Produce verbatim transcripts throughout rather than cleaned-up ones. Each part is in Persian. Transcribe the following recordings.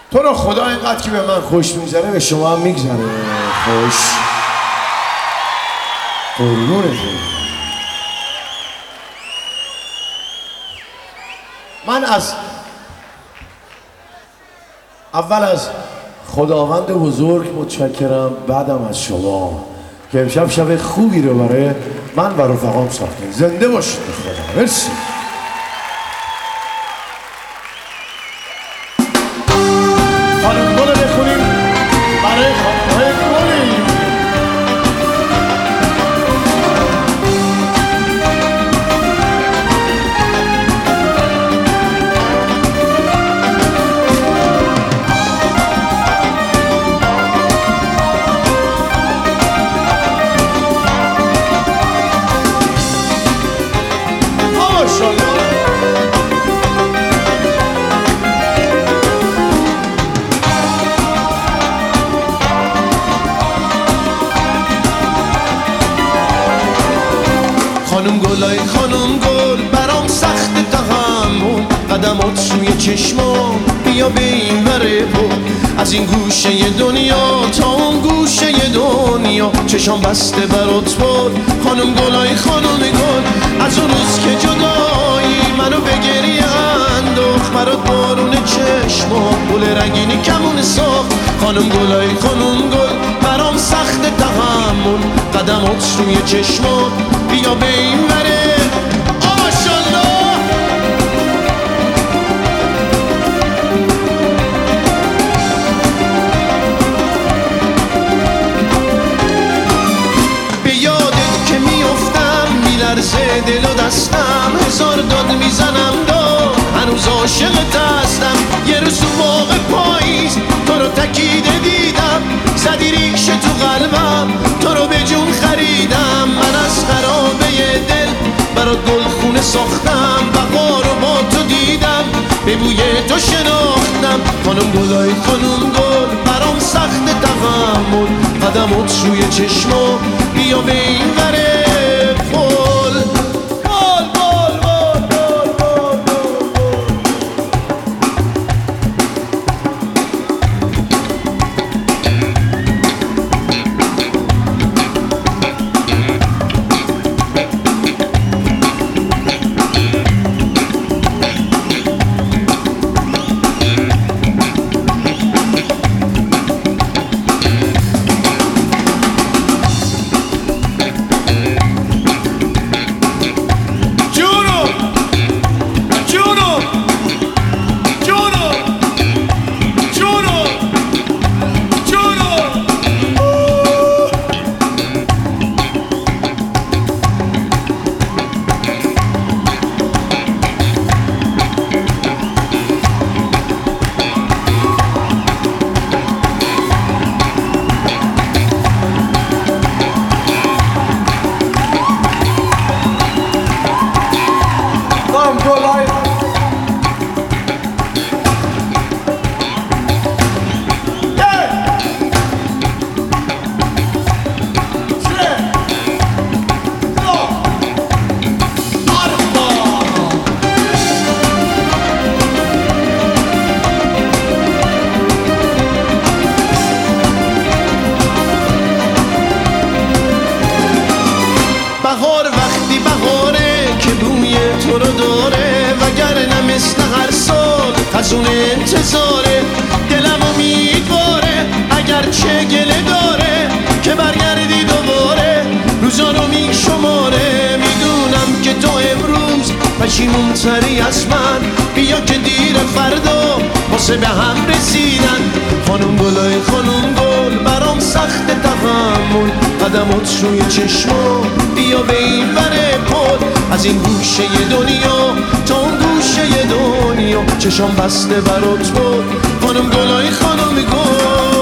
تو رو خدا اینقدر که به من خوش میگذره به شما هم میگذره خوش. قربونت. من از اول از خداوند بزرگ متشکرم، بعدم از شما که امشب شب خوبی رو برای من و رفقام ساختین. زنده باشید خدا. مرسی. خانم گل بخونیم برای خانم‌های گلی. خانم گلای خانم گل برام سخت تحمل، قدمات سوی چشمام بیا به این وره بود، از این گوشه دنیا تا اون گوشه دنیا چشام بسته برات بود. خانم گلای خانم گل از اون روز که جدایی منو به گریه انداخت، برات بارون چشمام گل رنگینی کمون ساخت. خانم گلای خانم گل برام سخت تحمل، قدمات سوی چشمام بیا به این وره. ماشالله به یادت که میافتم میلرزه دل و دستم، هزار داد میزنم داد هنوز عاشقت هستم. یه روز تو باغ پاییز تو رو تکیده دیدم، زدی ریشه تو قلبم تو رو به جون خریدم. من از خرابه دل برات گلخونه ساختم، بقا رو با تو دیدم به بوی تو شناختم. خانم گلای خانم گل برام سخت تحمل، قدمات سوی چشما بیا به این وره پل. پل پل پل پل پل بهار وقتی بهاره که بوی تو رو داره، وگرنه مثل هر سال خزون انتظاره. دلم امیدواره اگرچه گله داره که برگردی دوباره، روزا رو می شماره. میدونم که تو امروز پشیمون تری از من، بیا که دیر فردا واسه به هم رسیدن. خانم گلای خانم گل برام سخت تحمل، قدمات روی چشما بیا به این وره پل. از این گوشه دنیا تا اون گوشه دنیا چشام بسته برات بود. خانم گلای خانم گل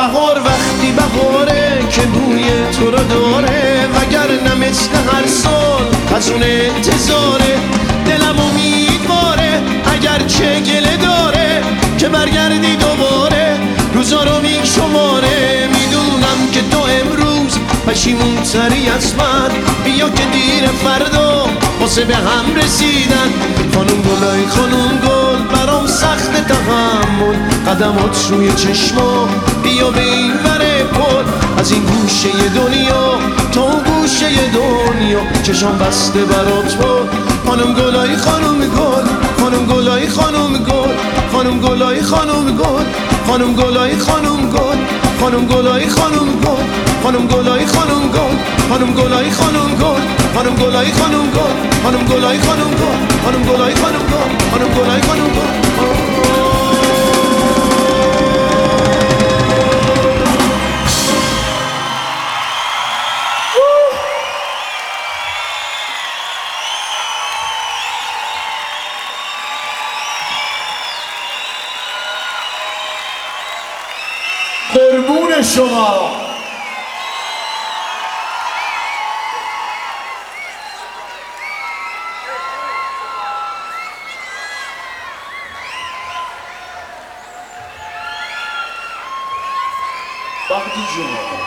بهار وقتی بهاره که بوی تو رو داره، وگرنه مثل هر سال از اون انتظاره. دلم امیدواره اگرچه گله داره که برگردی دوباره، روزا رو میشماره. میدونم که تو امروز پشیمون تری از من، بیا که دیر فردا واسه به هم رسیدن. خانم گلای خانم گل برام سخت تحمل، قدمات روی چشما بیا به این وره پل. از این گوشه دنیا تا اون گوشه دنیا چشام بسته برات بود. خانم گلای خانم گل، خانم گلای خانم گل، خانم گلای خانم گل، خانم گلای خانم گل، خانم گلای خانم گل، خانم گلای خانم گل، خانم گلای خانم گل، خانم گلای خانم گل، خانم گلای خانم گل، خانم گلای خانم گل، خانم گلای خانم گل. قربون شما. وقتی جون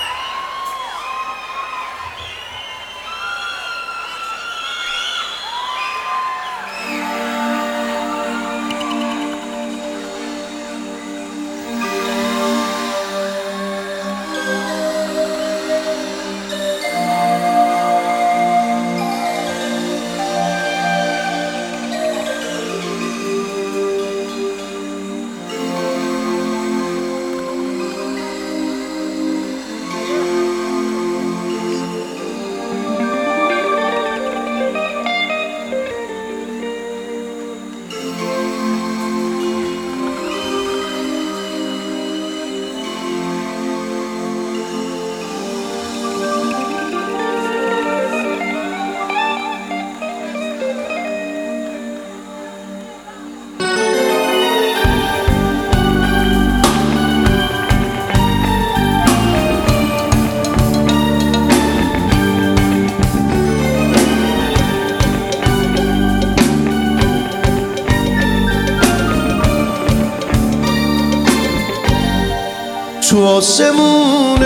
تو آسمون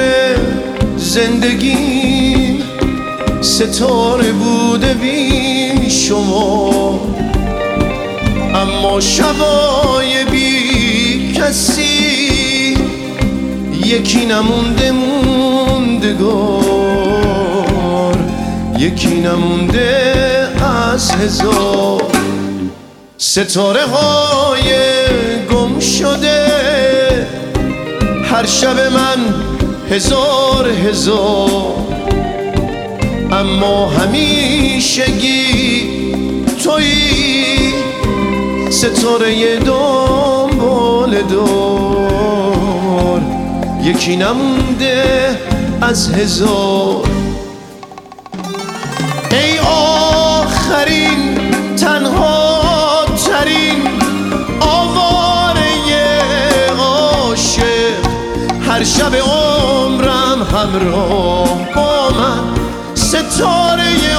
زندگی ستاره بوده بی شما، اما شبای بی کسی یکی نمونده موندگار، یکی نمونده از هزار. ستاره های گم شده هر شب من هزار هزار، اما همیشگی تویی ستاره دنبال دار، یکی نمونده از هزار. ای آخرین تنها ترین آواره عاشق، هر شب عمرم همراه با من ستاره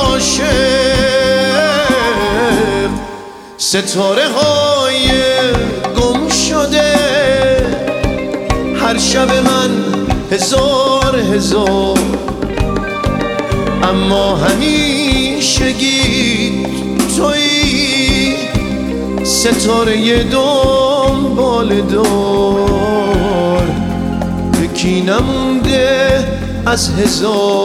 عاشق. ستاره های گم شده هر شب من هزار هزار، اما همیشگی تویی ستاره دنبال دار، یکی نمونده از هزار.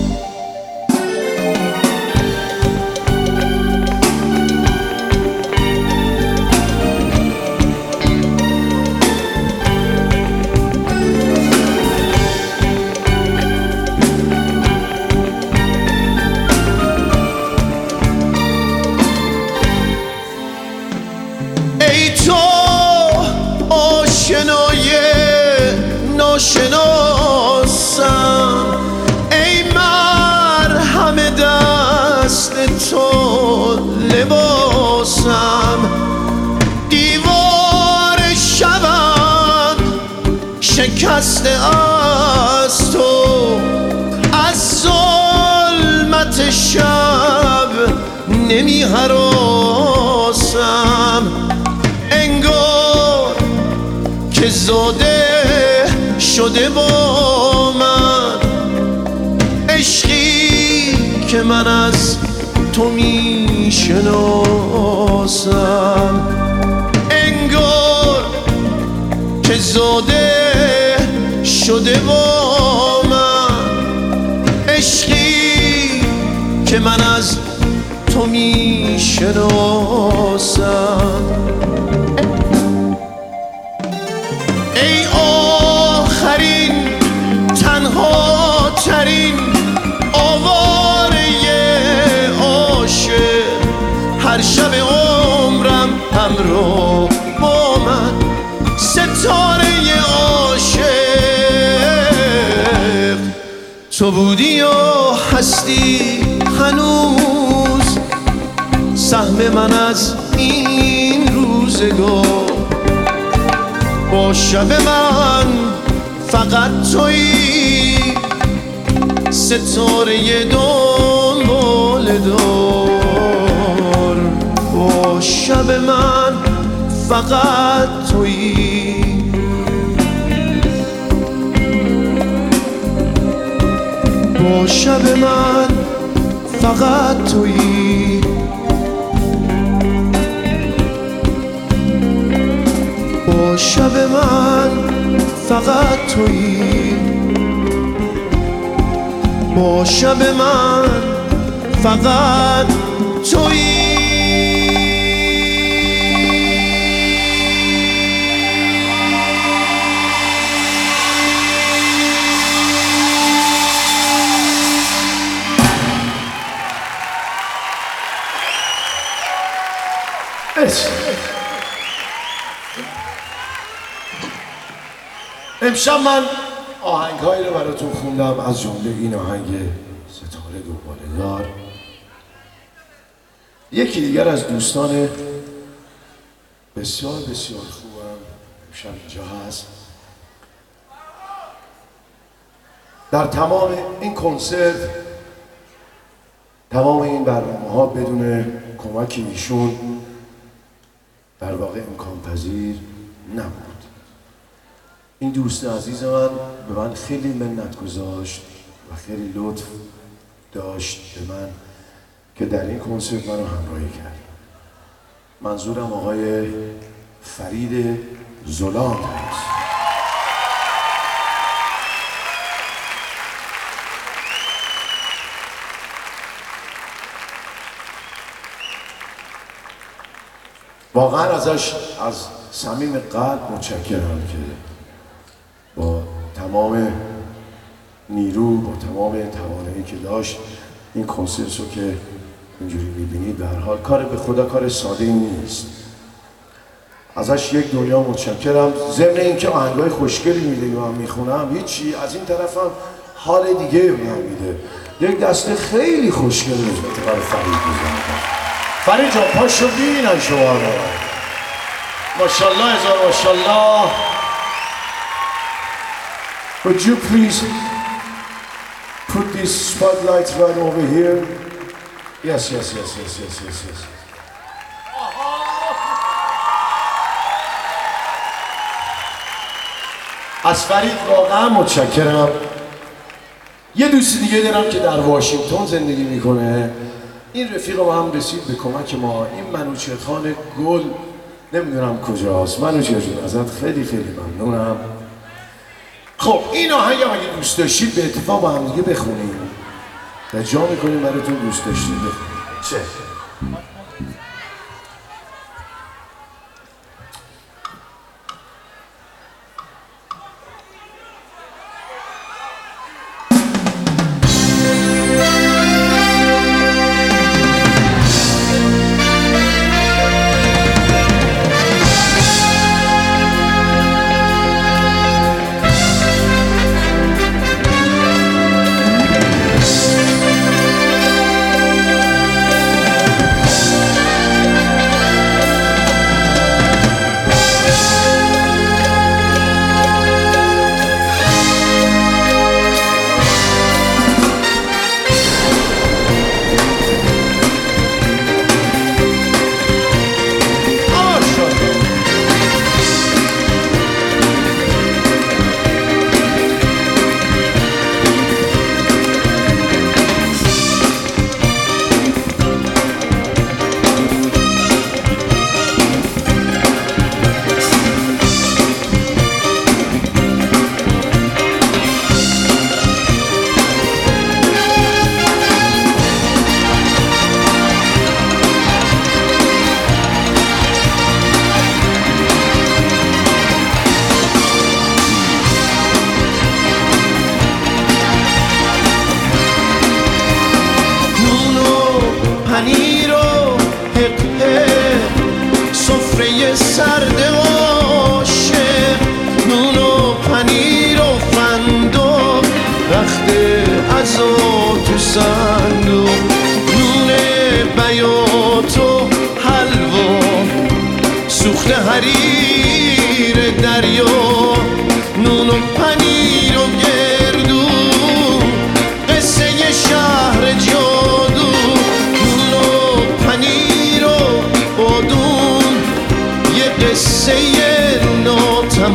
ای تو آشنای ناشناسم، ای مرهم دست تو لباسم، دیوار شبم شکسته از تو، از ظلمت شب نمی هراسم، انگار که زاده شده با من، عشقی که من از تو می شناسم، انگار که زاده شده با من، عشقی که من از تو می شناسم. ای آخرین تنها ترین آواره عاشق، هر شب عمرم همراه با من، ستاره عاشق، تو بودی و هستی هنوز سهم من از این روزگار، با شب من فقط تویی، ستاره دنبال دار، با شب من فقط تویی، با شب من فقط تویی، با شب من فقط تویی، با شب من فقط تویی. امشب من آهنگهایی رو براتون خوندم، از جمله این آهنگ ستاره دوباره دار. یکی دیگر از دوستان بسیار بسیار خوبم امشب اینجا هست. در تمام این کنسرت، تمام این برنامه ها بدون کمک ایشون در واقع امکان پذیر نبود. این دوست عزیز من به من خیلی منت گذاشت و خیلی لطف داشت به من که در این کنسرت منو همراهی کرد. منظورم آقای فرید زلاند هست. واقعا ازش از صمیم قلب متشکرم که با تمام نیرو، با تمام توانایی که داشت این کنسرت رو که اینجوری میبینید، به هر حال کار به خدا کار ساده ای نیست. ازش یک دنیا متشکرم. ضمن اینکه آهنگای خوشگلی میده و من میخونم، هیچی، از این طرفم حال دیگه به من میده. یک دسته خیلی خوشگل برای فرید میزنم. فرید جان پاشو ببینن شما رو. ماشاءالله هزار ماشاءالله. Would you please put this spotlight right over here? Yes, yes, yes, yes, yes, yes, yes. از فرید واقعا متشکرم. یه دوست دیگه دارم که در واشنگتن زندگی میکنه. این رفیق ما هم رسید به کمک ما. این منوچهر خان گل نمیدونم کجاست. منوچهر جون ازت خیلی خیلی ممنونم. خب این آهنگ هم اگه دوست داشتید به اتفاق با هم دیگه بخونیم و جا میکنیم براتون دوست داشتید بخونیم. چه؟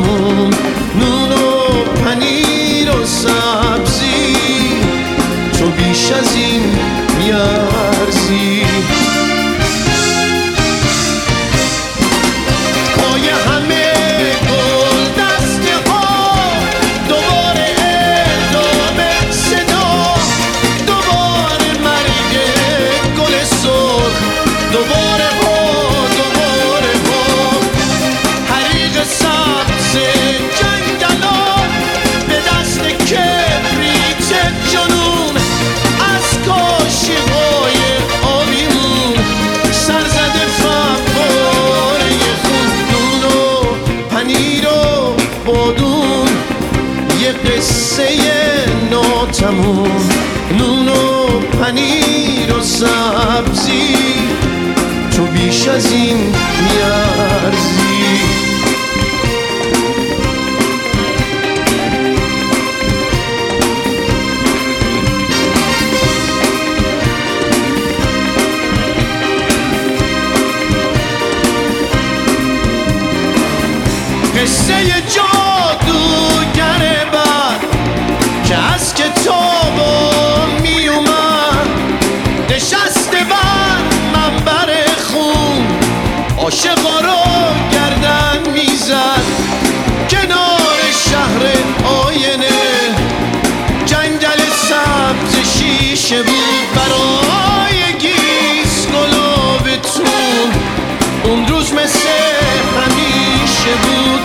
تموم، نون و پنیر و سبزی، تو بیش از این میارزی. پای همه گل دسته ها، دوباره اعلام صدا، دوباره مرگ گل سرخ، دوباره ها دوباره ها، حریق سبز جنگلان به دست کبریت جنون، از کاشی‌های آبیمون سرزده فواره خون، نون و پنیر و بادون، یه قصه ناتموم، نون و پنیر و سبزی، تو بیش از این میارزی. قصه جادوگر بد که از کتابا می اومد، نشسته بر منبر خون، عاشقا رو گردن میزد، کنار شهر آینه جنگل سبز شیشه بود، برای گیس گلابتون اون روز مثل همیشه بود.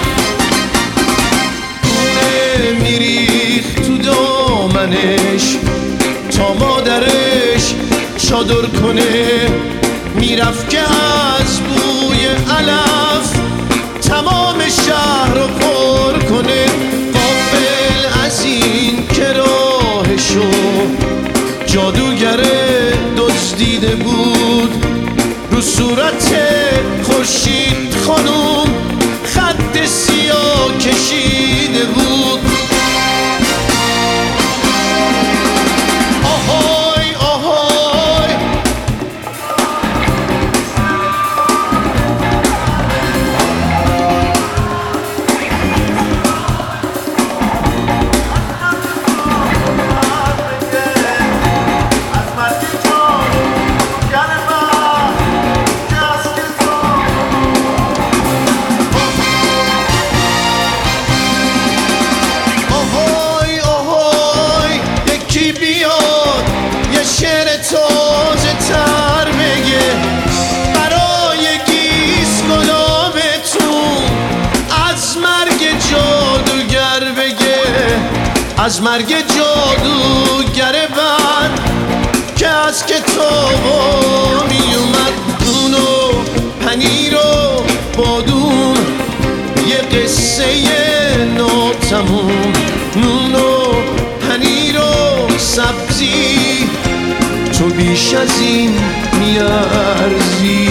خونه میریخ تو دامنش تا مادرش چادر کنه، میرفت که از بوی علف تمام شهر رو پر کنه، غافل از این که راهشو جادوگر دزدیده بود، رو صورت خورشید خانوم خط سیاه کشیده بود. آهای آهای از مرگ جادوگر بد که از کتابا می اومد، نون و پنیر و بادون، یه قصه ناتموم، نون و پنیر و سبزی، تو بیش از این میارزی.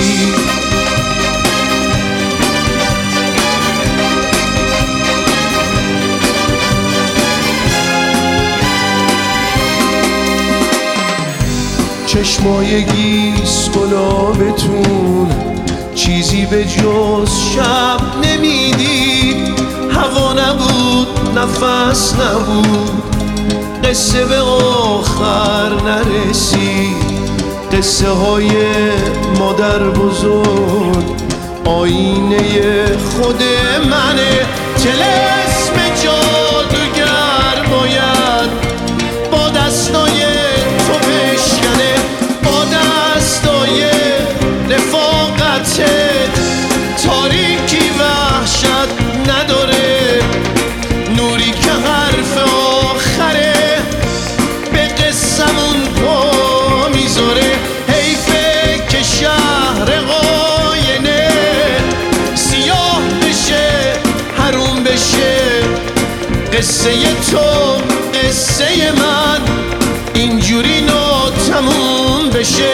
چشمای گیس گلابتون چیزی به جز شب نمیدید، هوا نبود نفس نبود، قصه به آخر نرسید، قصه های مادر بزرگ آینه خود منه، طلسم جادوگر باید با دستای تو بشکنه، با دستای رفاقتت تاریکی وحشت نداره، نوری که حرف آخره به قصمون پا میذاره، حیفه که شهر آینه سیاه بشه حروم بشه، قصه تو قصه من اینجوری ناتموم بشه.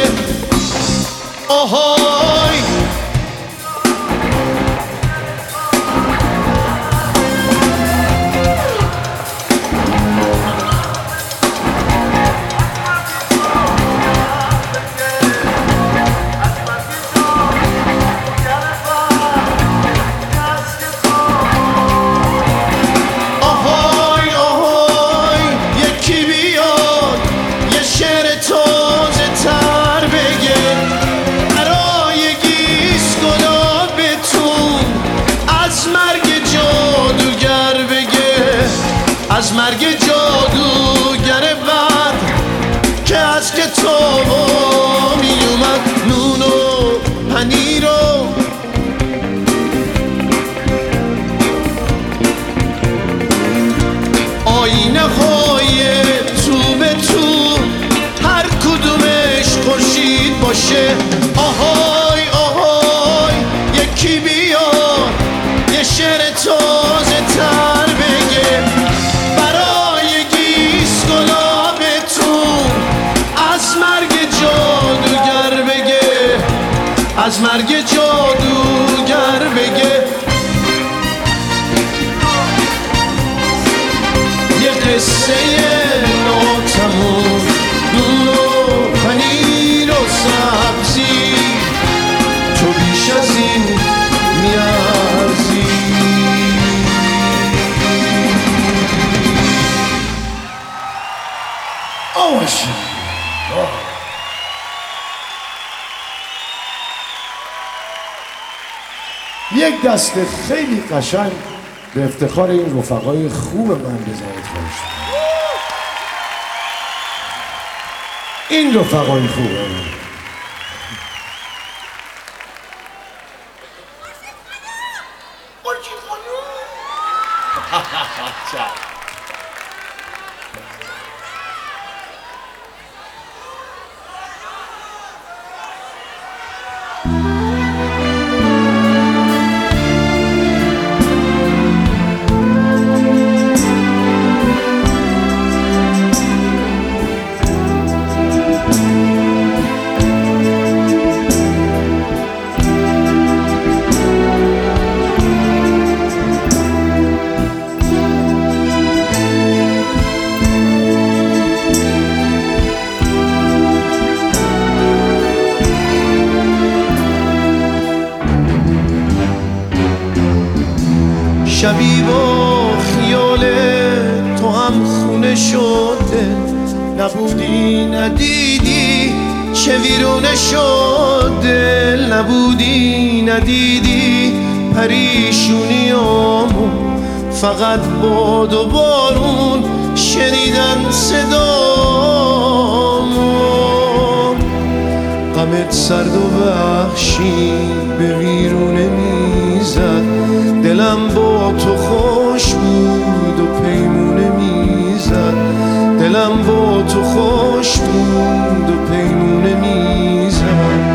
آهای از مرگ جادوگر بد که از کتابا می اومد نون و پنیر و آینه های تو به تو هر کدومش خورشید باشه. آهای آهای یکی بیاد یه شعر تازه تر بگه برای گیس گلابتون از مرگ جادوگر بگه، از مرگ جادوگر بگه. یه قصه ناتموم نون و پنیر و سبزی تو بیش از این میارزی. آواشی یک دست خیلی قشنگ به افتخار این رفقای خوب من بزنید خواهش. این رفقای خوبه شبی با خیال تو هم خونه شده نبودی ندیدی چه ویرونه شده نبودی ندیدی پریشونیامو فقط باد و بارون شنیدن صدامو غمت سرد و وحشی به ویرونه میزد دلم با تو خوش بود و پیمونه میزد دلم با تو خوش بود و پیمونه میزد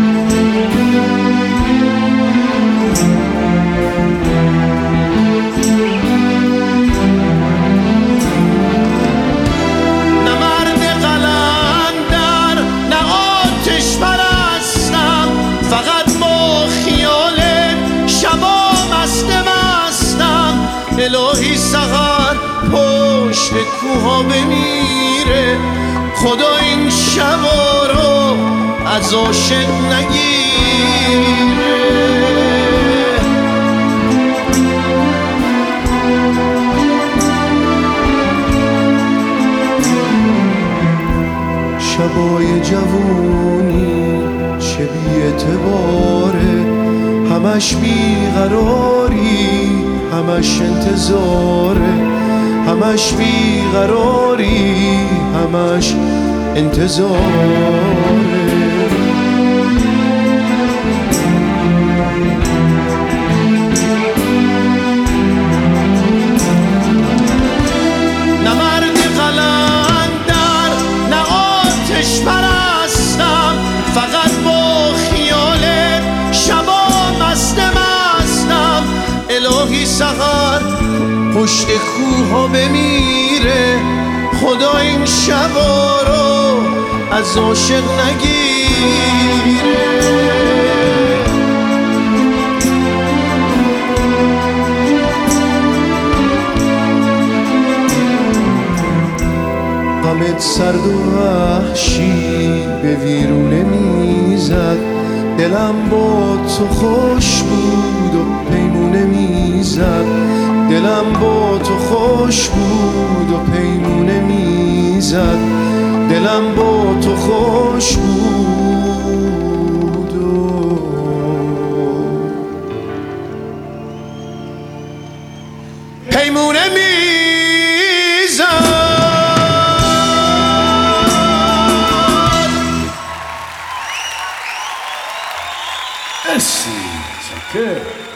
نه مرد قلندر نه آتش پرستم فقط با خیالت شبا مست مستم الهی سحر پشت کوها بمیره خدا این شبا رو از عاشق نگیره شبای جوونی چه بی اعتباره همش بیقراری همش انتظاره همش بیقراری همش انتظاره نه مرد قلندر نه آتش پرستم فقط با خیالت شبا مست مستم الهی سحر پشت کوها بمیره خدا این شبا رو از عاشق نگیره غمت سرد و وحشی به ویرونه میزد دلم با تو خوش بود و پیمونه میزد دلم با تو خوش بود و پیمونه میزد دلم با تو خوش بود و پیمونه میزد مرسی چکر